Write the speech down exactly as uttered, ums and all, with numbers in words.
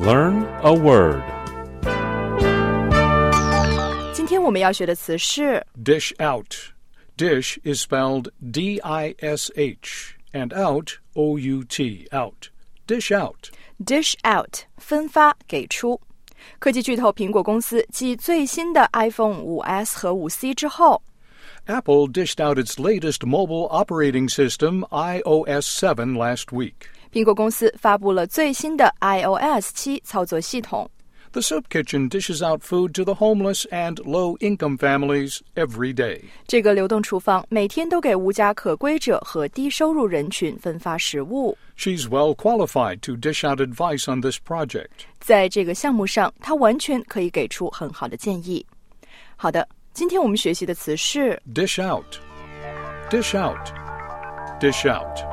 Learn a word. 今天我们要学的词是 Dish out. Dish is spelled D I S H and out, O U T, out. Dish out. dish out 分发给出。科技巨头苹果公司继最新的 iPhone 五 S 和五 C 之后， Apple dished out its latest mobile operating system, i O S seven, last week. 苹果公司发布了最新的 i O S 七操作系统。 The Soup Kitchen dishes out food to the homeless and low-income families every day. 这个流动厨房每天都给无家可归者和低收入人群分发食物。 She's well qualified to dish out advice on this project. 在这个项目上，她完全可以给出很好的建议。好的，今天我们学习的词是 Dish out. Dish out. Dish out.